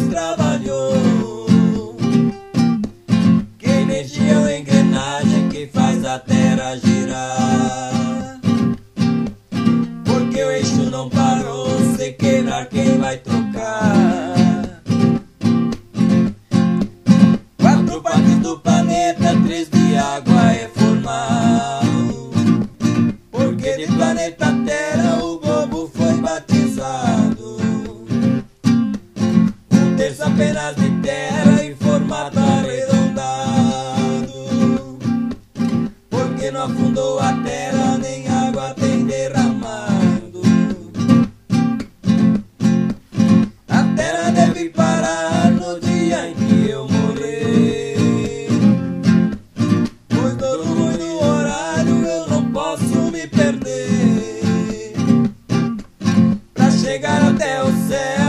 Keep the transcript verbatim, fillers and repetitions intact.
mais trabalhou. Que energia é uma engrenagem que faz a terra girar. Porque o eixo não parou, se quebrar quem vai trocar? Quatro partes do planeta, três de água é formado. Porque de planeta Terra o globo foi batizado. Um terço apenas de terra em formato arredondado. Porque não afundou a terra, nem água tem derramado. A terra deve parar no dia em que eu morrer. Pois todo mundo horário eu não posso me perder. Pra chegar até o céu